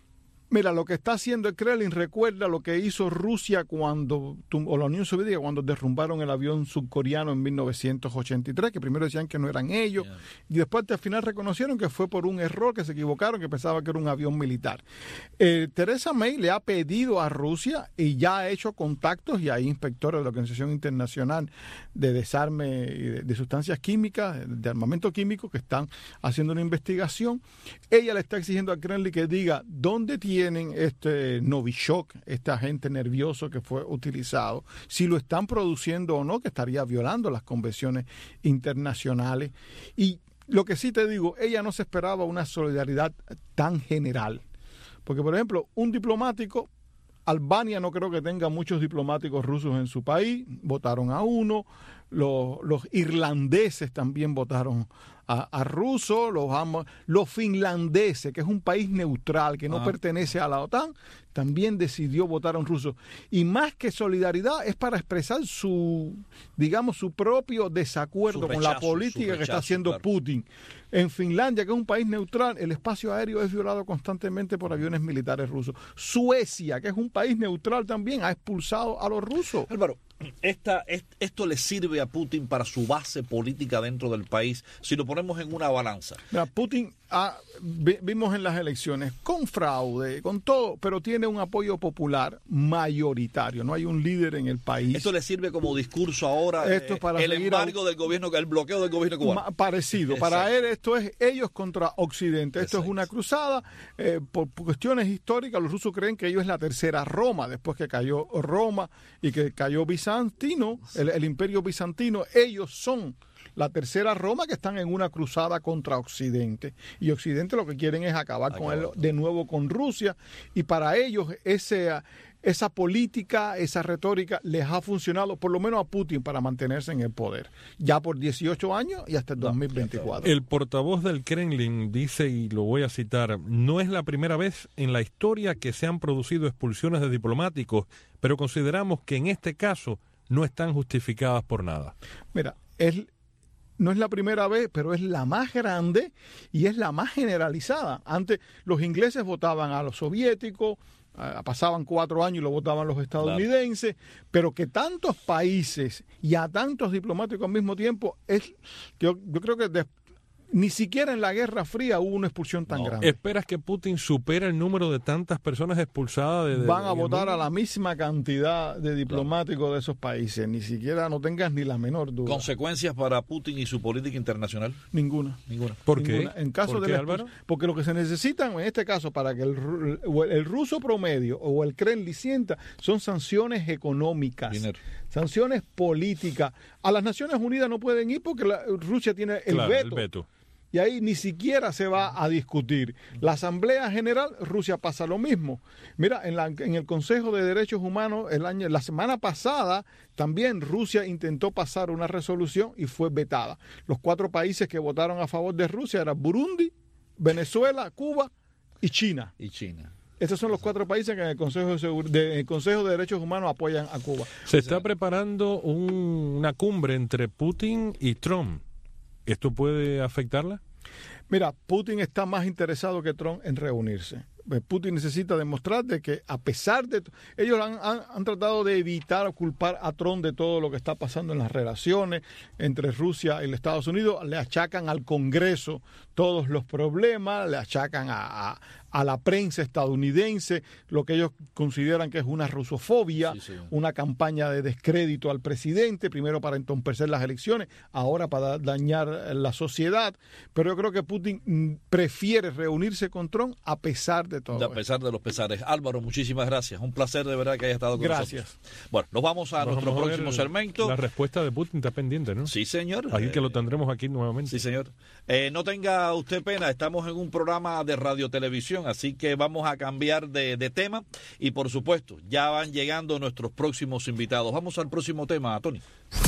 Mira, lo que está haciendo el Kremlin recuerda lo que hizo Rusia cuando, o la Unión Soviética cuando derrumbaron el avión surcoreano en mil novecientos ochenta y tres, que primero decían que no eran ellos, yeah. y después al final reconocieron que fue por un error, que se equivocaron, que pensaban que era un avión militar. Eh, Theresa May le ha pedido a Rusia y ya ha hecho contactos, y hay inspectores de la Organización Internacional de Desarme de, de Sustancias Químicas, de armamento químico, que están haciendo una investigación. Ella le está exigiendo al Kremlin que diga dónde tiene tienen este Novichok, este agente nervioso que fue utilizado, si lo están produciendo o no, que estaría violando las convenciones internacionales. Y lo que sí te digo, ella no se esperaba una solidaridad tan general. Porque, por ejemplo, un diplomático, Albania no creo que tenga muchos diplomáticos rusos en su país, votaron a uno, los, los irlandeses también votaron a, a rusos, los, los finlandeses, que es un país neutral, que no ah. pertenece a la OTAN, también decidió votar a un ruso. Y más que solidaridad, es para expresar su, digamos, su propio desacuerdo su rechazo, con la política rechazo, que está haciendo claro. Putin. En Finlandia, que es un país neutral, el espacio aéreo es violado constantemente por aviones militares rusos. Suecia, que es un país neutral también, ha expulsado a los rusos. Álvaro, esta, esto le sirve a Putin para su base política dentro del país, si lo ponemos en una balanza. Mira, Putin, ah, vimos en las elecciones, con fraude, con todo, pero tiene un apoyo popular mayoritario. No hay un líder en el país. ¿Esto le sirve como discurso ahora? Esto es para el embargo a... del gobierno, el bloqueo del gobierno cubano. Parecido. Exacto. Para él esto es ellos contra Occidente. Esto Exacto. es una cruzada. Eh, por cuestiones históricas, los rusos creen que ellos es la tercera Roma, después que cayó Roma y que cayó Bizantino, el, el imperio bizantino. Ellos son la tercera Roma, que están en una cruzada contra Occidente. Y Occidente lo que quieren es acabar Acabó. con él de nuevo con Rusia. Y para ellos ese, esa política, esa retórica les ha funcionado, por lo menos a Putin, para mantenerse en el poder. Ya por dieciocho años y hasta el dos mil veinticuatro. El portavoz del Kremlin dice, y lo voy a citar, no es la primera vez en la historia que se han producido expulsiones de diplomáticos, pero consideramos que en este caso no están justificadas por nada. Mira, es... No es la primera vez, pero es la más grande y es la más generalizada. Antes los ingleses votaban a los soviéticos, uh, pasaban cuatro años y lo votaban los estadounidenses, claro. pero que tantos países y a tantos diplomáticos al mismo tiempo, es yo, yo creo que de, ni siquiera en la Guerra Fría hubo una expulsión tan no. grande. ¿Esperas que Putin supere el número de tantas personas expulsadas? De, de, Van a votar a la misma cantidad de diplomáticos claro. de esos países. Ni siquiera, no tengas ni la menor duda. ¿Consecuencias para Putin y su política internacional? Ninguna. Ninguna. ¿Por qué? En caso ¿Por de qué, la Álvaro? Porque lo que se necesitan en este caso para que el, el ruso promedio o el Kremlin sienta son sanciones económicas. Dinero. Sanciones políticas. A las Naciones Unidas no pueden ir porque la, Rusia tiene el claro, veto. El veto. Y ahí ni siquiera se va a discutir. La Asamblea General, Rusia pasa lo mismo. Mira, en, la, en el Consejo de Derechos Humanos, el año, la semana pasada, también Rusia intentó pasar una resolución y fue vetada. Los cuatro países que votaron a favor de Rusia eran Burundi, Venezuela, Cuba y China. Y China. Estos son los cuatro países que en el Consejo de, Segur- de, el Consejo de Derechos Humanos apoyan a Cuba. Se está preparando un, una cumbre entre Putin y Trump. ¿Esto puede afectarla? Mira, Putin está más interesado que Trump en reunirse. Putin necesita demostrar de que a pesar de... Ellos han, han, han tratado de evitar o culpar a Trump de todo lo que está pasando en las relaciones entre Rusia y los Estados Unidos. Le achacan al Congreso todos los problemas, le achacan a, a, a la prensa estadounidense lo que ellos consideran que es una rusofobia, sí, sí. una campaña de descrédito al presidente, primero para entorpecer las elecciones, ahora para dañar la sociedad. Pero yo creo que Putin prefiere reunirse con Trump a pesar de todo. A pesar de los pesares. Álvaro, muchísimas gracias. Un placer de verdad que haya estado con gracias. nosotros. Bueno, nos vamos a nos nuestro vamos próximo a segmento. La respuesta de Putin está pendiente, ¿no? Sí, señor. Así eh, que lo tendremos aquí nuevamente. Sí, señor. Eh, no tenga usted pena, estamos en un programa de radiotelevisión, así que vamos a cambiar de, de tema y por supuesto, ya van llegando nuestros próximos invitados. Vamos al próximo tema, Tony.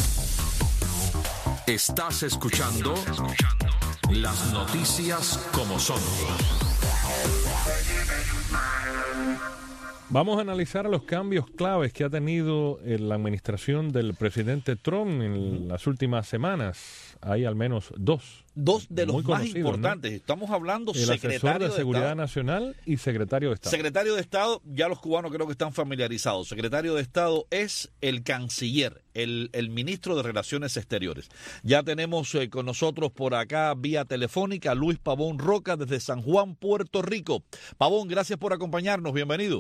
Estás escuchando las noticias como son. Vamos a analizar los cambios claves que ha tenido la administración del presidente Trump en las últimas semanas. Hay al menos dos. Dos de los más importantes. ¿No? Estamos hablando el secretario asesor de de Seguridad Estado. Nacional y secretario de Estado. Secretario de Estado, ya los cubanos creo que están familiarizados. Secretario de Estado es el canciller, el, el ministro de Relaciones Exteriores. Ya tenemos eh, con nosotros por acá vía telefónica a Luis Pavón Roca desde San Juan, Puerto Rico. Pavón, gracias por acompañarnos. Bienvenido.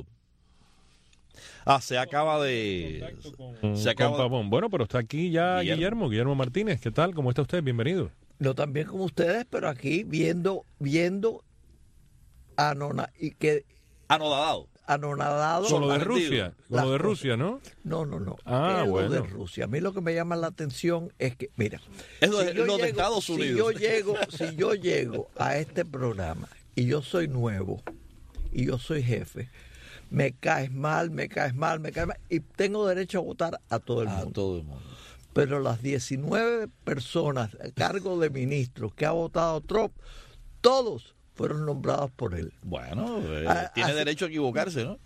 Ah, se acaba de... Con, se acaba con Pavón. Bueno, pero está aquí ya Guillermo. Guillermo, Guillermo Martínez. ¿Qué tal? ¿Cómo está usted? Bienvenido. No tan bien como ustedes, pero aquí viendo, viendo anona, y que anodadado. Anonadado. Con lo de Rusia, con lo de Rusia, ¿no? No, no, no. Ah, es bueno. Lo de Rusia. A mí lo que me llama la atención es que, mira, es lo, si de, yo lo llego, de Estados Unidos. Si yo llego, si yo llego a este programa y yo soy nuevo y yo soy jefe, me caes mal, me caes mal, me caes mal y tengo derecho a votar a todo el a mundo. todo el mundo. Pero las diecinueve personas a cargo de ministros que ha votado Trump, todos fueron nombrados por él. Bueno, eh, ah, tiene así... derecho a equivocarse, ¿no?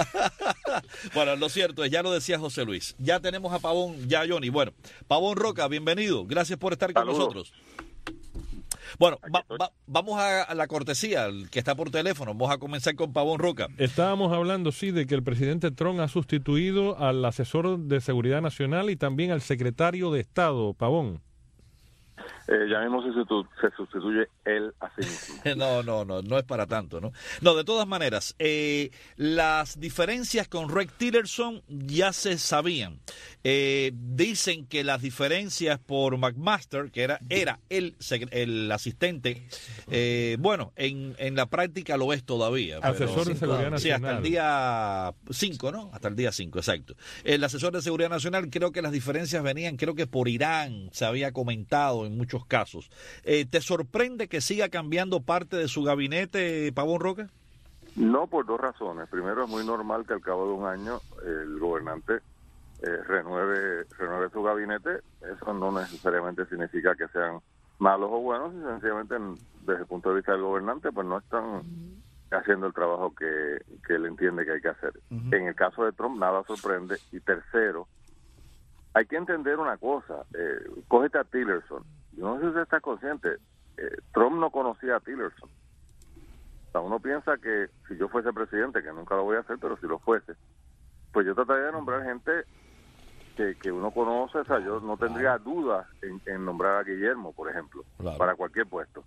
Bueno, lo cierto es, ya lo decía José Luis, ya tenemos a Pavón, ya Johnny. Bueno, Pavón Roca, bienvenido, gracias por estar con Saludos. nosotros. Bueno, va, va, vamos a la cortesía, el que está por teléfono. Vamos a comenzar con Pavón Roca. Estábamos hablando, sí, de que el presidente Trump ha sustituido al asesor de Seguridad Nacional y también al secretario de Estado, Pavón. Eh, ya mismo se, sustitu se sustituye él a sí mismo. No, no, no, no es para tanto, ¿no? No, de todas maneras, eh, las diferencias con Rex Tillerson ya se sabían. Eh, dicen que las diferencias por McMaster, que era, era el, el asistente, eh, bueno, en, en la práctica lo es todavía. Asesor pero, de Seguridad Nacional. Sí, hasta el día cinco, ¿no? Hasta el día cinco, exacto. El asesor de Seguridad Nacional, creo que las diferencias venían, creo que por Irán se había comentado en muchos casos. Eh, ¿Te sorprende que siga cambiando parte de su gabinete, Pavón Roca? No, por dos razones. Primero, es muy normal que al cabo de un año el gobernante eh, renueve, renueve su gabinete. Eso no necesariamente significa que sean malos o buenos, y sencillamente desde el punto de vista del gobernante, pues no están haciendo el trabajo que, que él entiende que hay que hacer. Uh-huh. En el caso de Trump, nada sorprende. Y tercero, hay que entender una cosa. Eh, cógete a Tillerson. Yo no sé si usted está consciente, eh, Trump no conocía a Tillerson. O sea, uno piensa que si yo fuese presidente, que nunca lo voy a hacer, pero si lo fuese, pues yo trataría de nombrar gente que, que uno conoce. O sea, yo no tendría dudas en, en nombrar a Guillermo, por ejemplo, claro, para cualquier puesto.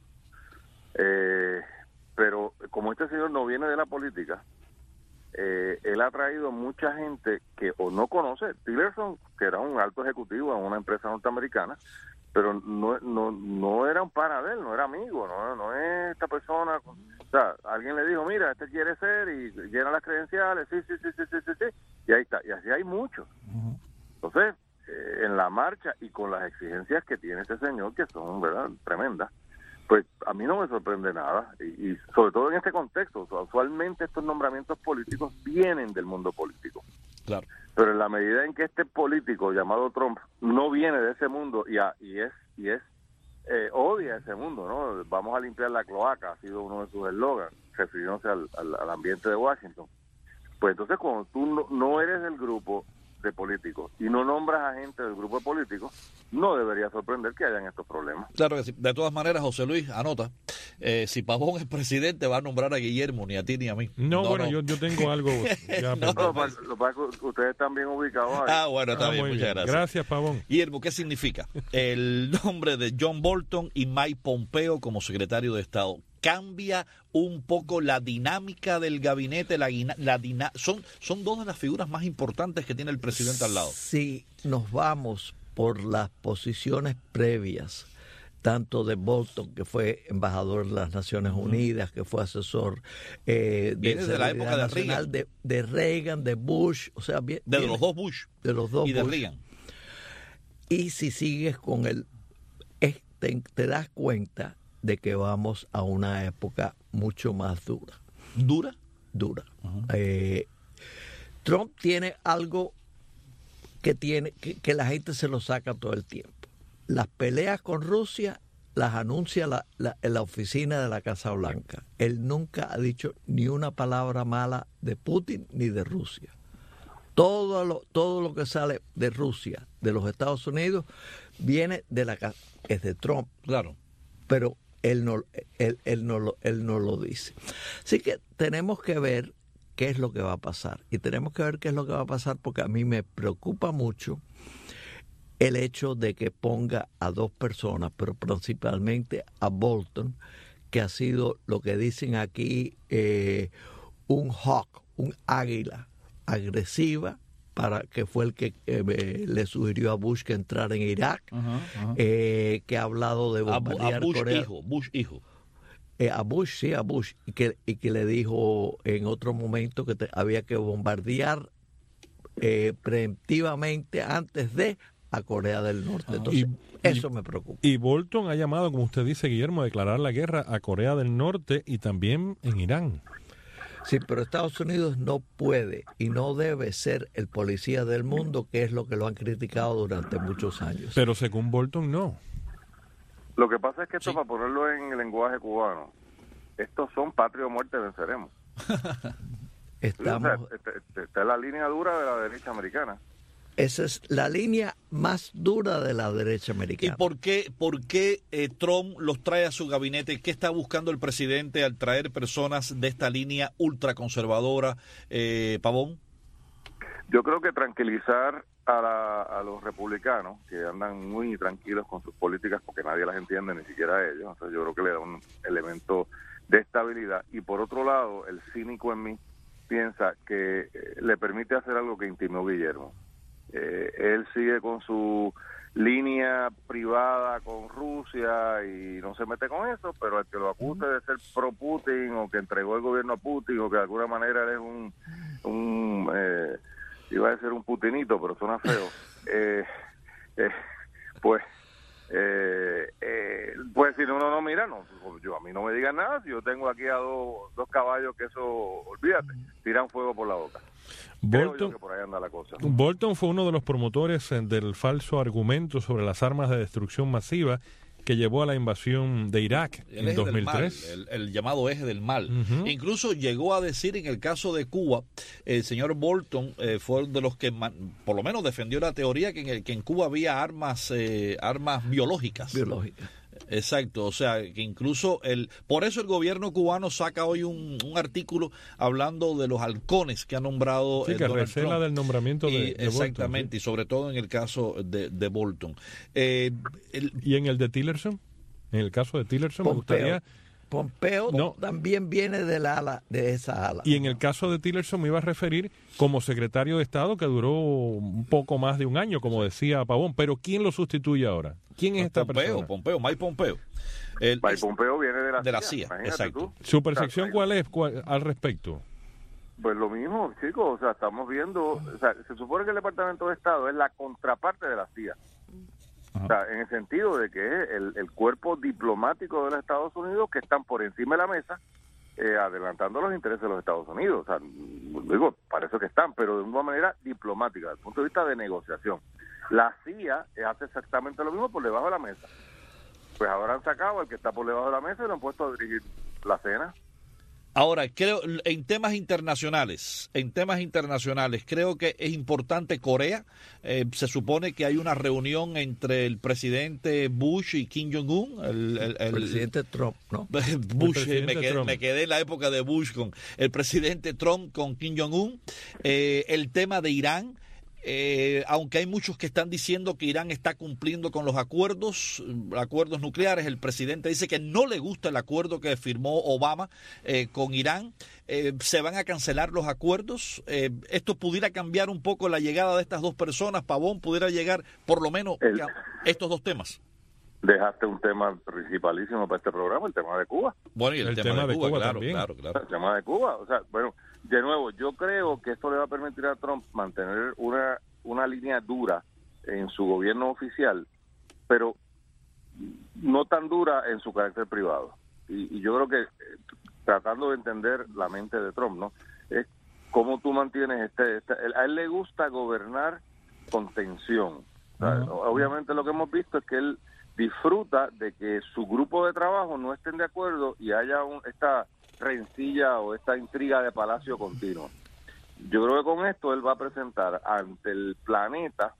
Eh, pero como este señor no viene de la política, eh, él ha traído mucha gente que o no conoce. Tillerson, que era un alto ejecutivo en una empresa norteamericana, pero no no no era un pana de él, no era amigo, no, no es esta persona. O sea, alguien le dijo, mira, este quiere ser, y llena las credenciales, sí, sí, sí, sí, sí, sí, sí, y ahí está, y así hay muchos. Entonces, eh, en la marcha y con las exigencias que tiene este señor, que son, ¿verdad?, tremendas, pues a mí no me sorprende nada, y, y sobre todo en este contexto. O sea, usualmente estos nombramientos políticos vienen del mundo político. Claro. Pero en la medida en que este político llamado Trump no viene de ese mundo y, a, y es y es eh, odia ese mundo, ¿no? Vamos a limpiar la cloaca, ha sido uno de sus eslogans, refiriéndose al, al, al ambiente de Washington. Pues entonces, cuando tú no, no eres del grupo de políticos y no nombras a gente del grupo de políticos, no debería sorprender que hayan estos problemas. Claro que sí. De todas maneras, José Luis, anota, eh, si Pavón es presidente, va a nombrar a Guillermo, ni a ti ni a mí. No, no bueno, no. Yo, yo tengo algo ya. no, no, no, lo que pasa es que ustedes están bien ubicados ahí. Ah, bueno, está ah, bien, muchas bien. gracias. Gracias, Pavón. Guillermo, ¿qué significa el nombre de John Bolton y Mike Pompeo como secretario de Estado? ¿Cambia un poco la dinámica del gabinete? La, la dina, son, son dos de las figuras más importantes que tiene el presidente al lado. Si nos vamos por las posiciones previas, tanto de Bolton, que fue embajador de las Naciones Unidas, que fue asesor eh, de, de la época de Reagan. De, de Reagan, de Bush, o sea, bien, de bien, los dos Bush de los dos y de Bush. Reagan. Y si sigues con el, te, te das cuenta de que vamos a una época mucho más dura. ¿Dura? Dura. Uh-huh. eh, Trump tiene algo que tiene que, que la gente se lo saca todo el tiempo. Las peleas con Rusia las anuncia la, la, en la oficina de la Casa Blanca. Él nunca ha dicho ni una palabra mala de Putin ni de Rusia. Todo lo, todo lo que sale de Rusia, de los Estados Unidos, viene de la casa, es de Trump. Claro. Pero él no, él, él, no lo, él no lo dice. Así que tenemos que ver qué es lo que va a pasar. Y tenemos que ver qué es lo que va a pasar porque a mí me preocupa mucho el hecho de que ponga a dos personas, pero principalmente a Bolton, que ha sido lo que dicen aquí eh, un hawk, un águila agresiva, para que fue el que eh, le sugirió a Bush que entrara en Irak, uh-huh, uh-huh. Eh, que ha hablado de bombardear a, a Bush Corea. hijo, Bush hijo. Eh, a Bush, sí, a Bush, y que, y que le dijo en otro momento que te, había que bombardear eh, preemptivamente antes de a Corea del Norte. Entonces, y, eso y, me preocupa. Y Bolton ha llamado, como usted dice, Guillermo, a declarar la guerra a Corea del Norte y también en Irán. Sí, pero Estados Unidos no puede y no debe ser el policía del mundo, que es lo que lo han criticado durante muchos años. Pero según Bolton, no. Lo que pasa es que esto, sí. para ponerlo en el lenguaje cubano, estos son patria o muerte, venceremos. Estamos... O sea, esta, esta es la línea dura de la derecha americana. Esa es la línea más dura de la derecha americana. ¿Y por qué, por qué eh, Trump los trae a su gabinete? ¿Qué está buscando el presidente al traer personas de esta línea ultraconservadora, eh, Pavón? Yo creo que tranquilizar a, la, a los republicanos, que andan muy tranquilos con sus políticas porque nadie las entiende, ni siquiera ellos. Entonces yo creo que le da un elemento de estabilidad. Y por otro lado, el cínico en mí piensa que eh, le permite hacer algo que intimó Guillermo. Eh, él sigue con su línea privada con Rusia y no se mete con eso, pero el que lo acuse de ser pro Putin o que entregó el gobierno a Putin o que de alguna manera él es un, un eh, iba a decir un putinito, pero suena feo, eh, eh, pues eh, eh, pues si no, no, no, mira, no, yo a mí no me digan nada, si yo tengo aquí a dos, dos caballos que eso, olvídate, tiran fuego por la boca. Bolton, que por ahí anda la cosa. Bolton fue uno de los promotores del falso argumento sobre las armas de destrucción masiva que llevó a la invasión de Irak el en dos mil tres. Del mal, el, el llamado eje del mal. Uh-huh. Incluso llegó a decir en el caso de Cuba, el señor Bolton eh, fue de los que man, por lo menos defendió la teoría que en, el, que en Cuba había armas, eh, armas biológicas. Biológicas. Exacto, o sea, que incluso el, por eso el gobierno cubano saca hoy un, un artículo hablando de los halcones que ha nombrado sí, el que Donald recela Trump. del nombramiento de, y, de exactamente, Bolton, ¿sí? Y sobre todo en el caso de, de Bolton. Eh, el, ¿Y en el de Tillerson? En el caso de Tillerson Pompeo. me gustaría... Pompeo no. también viene del ala, de esa ala. Y en el caso de Tillerson me iba a referir como secretario de Estado que duró un poco más de un año, como decía Pavón. Pero ¿quién lo sustituye ahora? ¿Quién es esta Pompeo, persona? Pompeo, Mike Pompeo. El, Mike Pompeo viene de la, de la C I A, C I A, exacto. Tú. ¿Su percepción cuál es cuál, al respecto? Pues lo mismo, chicos, o sea, estamos viendo, o sea, se supone que el Departamento de Estado es la contraparte de la C I A. Ajá. O sea, en el sentido de que es el, el cuerpo diplomático de los Estados Unidos que están por encima de la mesa eh, adelantando los intereses de los Estados Unidos. O sea, digo, para eso que están, pero de una manera diplomática, desde el punto de vista de negociación. La C I A hace exactamente lo mismo por debajo de la mesa. Pues ahora han sacado al que está por debajo de la mesa y lo han puesto a dirigir la cena. Ahora, creo, en temas internacionales, en temas internacionales, creo que es importante Corea. Eh, se supone que hay una reunión entre el presidente Bush y Kim Jong-un. El, el, el presidente Trump, ¿no? Bush, presidente me, quedé, Trump. me quedé en la época de Bush con el presidente Trump con Kim Jong-un. Eh, el tema de Irán. Eh, aunque hay muchos que están diciendo que Irán está cumpliendo con los acuerdos, acuerdos nucleares, el presidente dice que no le gusta el acuerdo que firmó Obama eh, con Irán, eh, se van a cancelar los acuerdos, eh, esto pudiera cambiar un poco la llegada de estas dos personas, Pavón, pudiera llegar por lo menos el, a estos dos temas. Dejaste un tema principalísimo para este programa, el tema de Cuba. Bueno, y el, el tema, tema de Cuba, de Cuba claro, también. claro, claro. El tema de Cuba, o sea, bueno, de nuevo, yo creo que esto le va a permitir a Trump mantener una, una línea dura en su gobierno oficial, pero no tan dura en su carácter privado. Y, y yo creo que, eh, tratando de entender la mente de Trump, ¿no? Es cómo tú mantienes este, este... A él le gusta gobernar con tensión. O sea, uh-huh. Obviamente lo que hemos visto es que él disfruta de que su grupo de trabajo no estén de acuerdo y haya un, esta rencilla o esta intriga de palacio continua. Yo creo que con esto él va a presentar ante el planeta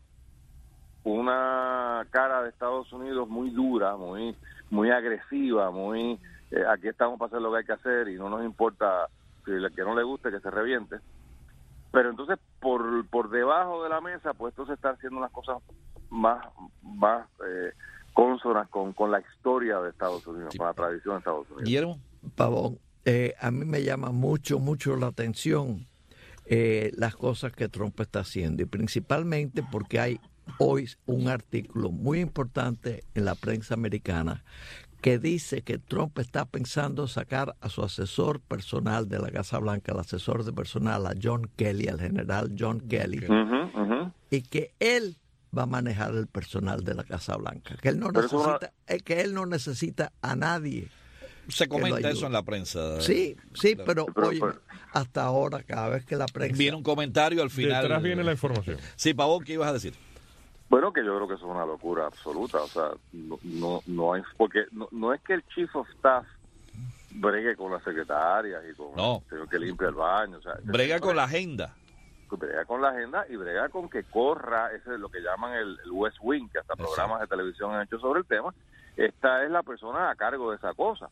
una cara de Estados Unidos muy dura, muy muy agresiva, muy eh, aquí estamos para hacer lo que hay que hacer y no nos importa si el que no le guste que se reviente. Pero entonces por por debajo de la mesa, pues entonces está haciendo unas cosas más más eh, cónsonas con, con la historia de Estados Unidos, sí, con la tradición de Estados Unidos. Guillermo Pavón, eh, a mí me llama mucho, mucho la atención eh, las cosas que Trump está haciendo, y principalmente porque hay hoy un artículo muy importante en la prensa americana que dice que Trump está pensando sacar a su asesor personal de la Casa Blanca, el asesor de personal, a John Kelly, al general John Kelly, uh-huh, uh-huh. y que él va a manejar el personal de la Casa Blanca, que él no Pero necesita, una... que él no necesita a nadie. Se comenta eso en la prensa. Sí, sí, pero, pero oye, pero... hasta ahora cada vez que la prensa viene un comentario al final. Detrás viene la información. Sí, Pavón, ¿qué ibas a decir? Bueno, que yo creo que eso es una locura absoluta, o sea, no no, no hay, porque no, no es que el Chief of Staff bregue con las secretarias y con no. el señor que limpia el baño, o sea, brega con la agenda. Brega con la agenda y brega con que corra, ese es lo que llaman el, el West Wing, que hasta Exacto. programas de televisión han hecho sobre el tema. Esta es la persona a cargo de esa cosa.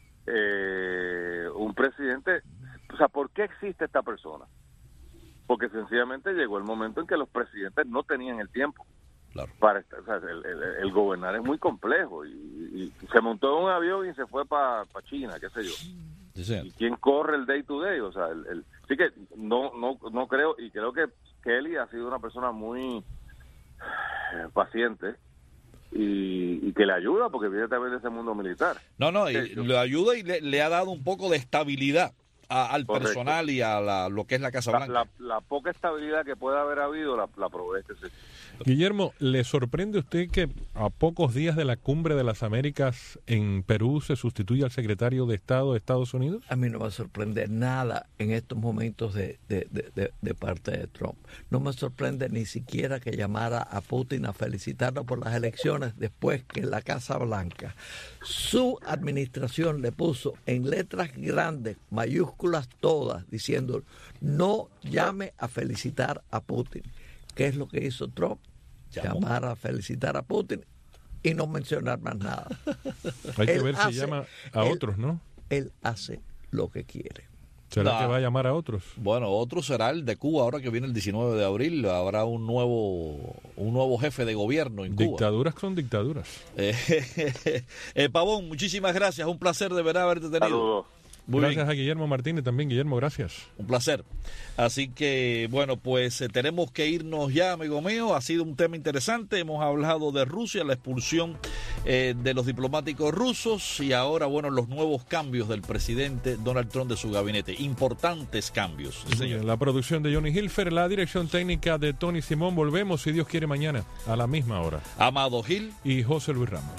Eh, un presidente, o sea, ¿por qué existe esta persona? Porque sencillamente llegó el momento en que los presidentes no tenían el tiempo. Claro. Para estar, o sea, el, el, el gobernar es muy complejo y, y se montó en un avión y se fue para pa China, qué sé yo. Sí. ¿Y quién corre el day to day? O sea, el, el, sí que no no no creo, y creo que Kelly ha sido una persona muy eh, paciente y, y que le ayuda porque viene también de ese mundo militar. No, no, y sí, yo, le ayuda y le, le ha dado un poco de estabilidad a, al correcto. personal y a la, lo que es la Casa Blanca. La, la, la poca estabilidad que puede haber habido la, la provee este sector. Guillermo, ¿le sorprende a usted que a pocos días de la Cumbre de las Américas en Perú se sustituya al secretario de Estado de Estados Unidos? A mí no me sorprende nada en estos momentos de, de, de, de, de parte de Trump. No me sorprende ni siquiera que llamara a Putin a felicitarlo por las elecciones después que en la Casa Blanca su administración le puso en letras grandes, mayúsculas todas, diciendo no llame a felicitar a Putin. ¿Qué es lo que hizo Trump? ¿Llamó? Llamar a felicitar a Putin y no mencionar más nada. Hay que él ver hace, si llama a él, otros, ¿no? Él hace lo que quiere. ¿Será no. que va a llamar a otros? Bueno, otro será el de Cuba, ahora que viene el diecinueve de abril, habrá un nuevo un nuevo jefe de gobierno en Cuba. Dictaduras son dictaduras. Eh, eh, Pavón, muchísimas gracias, un placer de verdad haberte tenido. Saludos. Muy gracias bien. A Guillermo Martínez también. Guillermo, gracias. Un placer. Así que, bueno, pues eh, tenemos que irnos ya, amigo mío. Ha sido un tema interesante. Hemos hablado de Rusia, la expulsión eh, de los diplomáticos rusos y ahora, bueno, los nuevos cambios del presidente Donald Trump de su gabinete. Importantes cambios, señor. La producción de Johnny Hilfer, la dirección técnica de Tony Simón. Volvemos, si Dios quiere, mañana a la misma hora. Amado Gil y José Luis Ramos.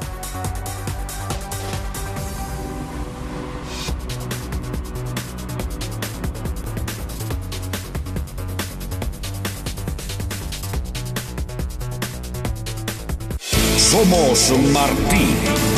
Somos Martí.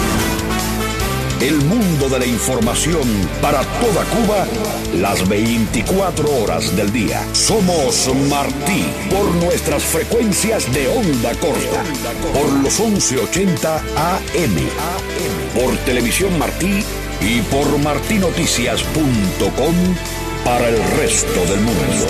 El mundo de la información para toda Cuba, las veinticuatro horas del día. Somos Martí por nuestras frecuencias de onda corta, por los once ochenta A M, por Televisión Martí y por martinoticias punto com para el resto del mundo.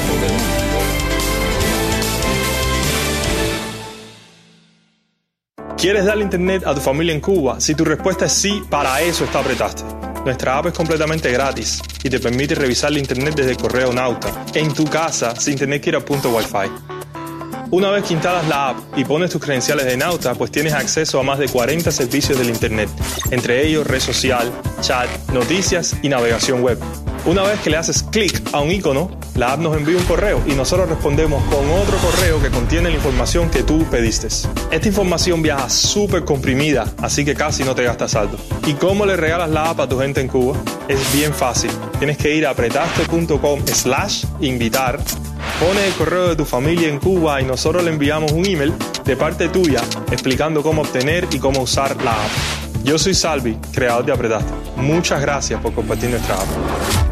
¿Quieres darle internet a tu familia en Cuba? Si tu respuesta es sí, para eso está Apretaste. Nuestra app es completamente gratis y te permite revisar la internet desde el correo Nauta, en tu casa, sin tener que ir a punto Wi-Fi. Una vez que instalas la app y pones tus credenciales de Nauta, pues tienes acceso a más de cuarenta servicios del internet, entre ellos red social, chat, noticias y navegación web. Una vez que le haces clic a un icono, la app nos envía un correo y nosotros respondemos con otro correo que contiene la información que tú pediste. Esta información viaja súper comprimida, así que casi no te gastas saldo. ¿Y cómo le regalas la app a tu gente en Cuba? Es bien fácil. Tienes que ir a apretaste punto com slash invitar, pones el correo de tu familia en Cuba y nosotros le enviamos un email de parte tuya explicando cómo obtener y cómo usar la app. Yo soy Salvi, creador de Apretaste. Muchas gracias por compartir nuestra app.